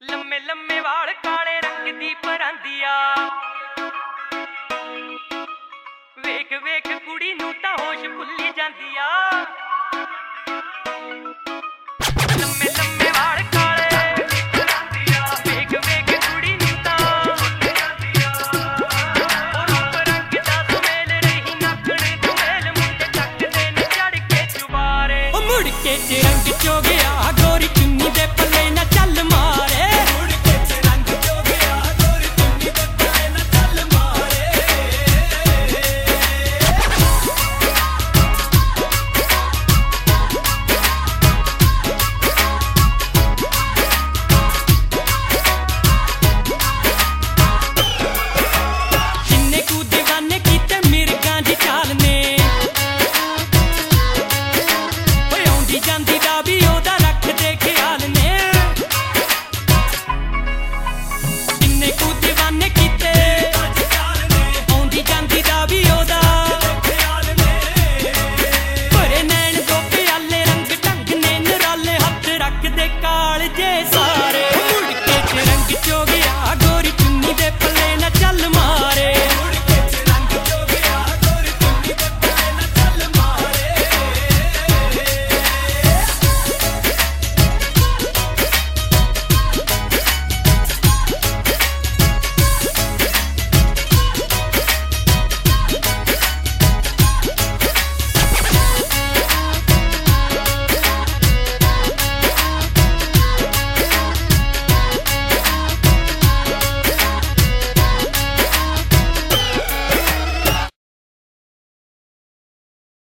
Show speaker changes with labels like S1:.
S1: लम्मे लम्मे वाल काले रंग दी परांदिया वेख वेख कुड़ी नूं तां होश भुल्ली जांदी आ। लम्मे लम्मे वाल काले परांदिया वेख वेख कुड़ी नूं तां भुल्ली जांदी आ। ओ रूप रंग दा सुमेल रही नखण दुमेल मुंडे तकदे ने चढ़ के चुबारे ओ मुड़ के च रंग चो गया गोरी चुन्नी दे पल्ले ना चल मारे। काल जे सारे मुड़ के च रंग चो